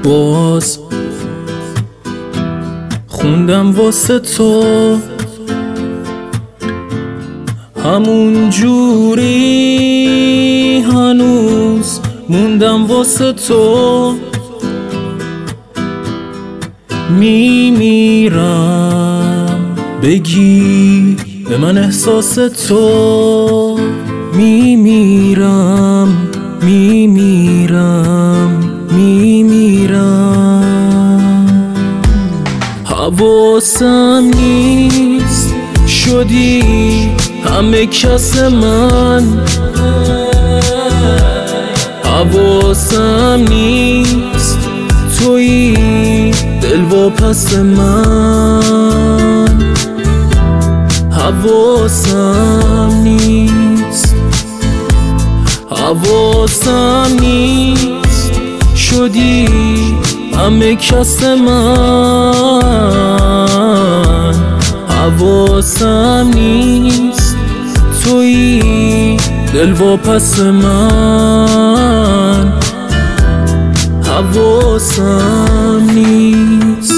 باز خوندم واسه تو همون جوری هنوز موندم واسه تو میمیرم بگی به من احساس تو میمیرم حواسم نیست شدی همه کس من حواسم نیست تویی دلواپس من حواسم نیست شدی همه کس من حواسم نیست تویی دلواپس من حواسم نیست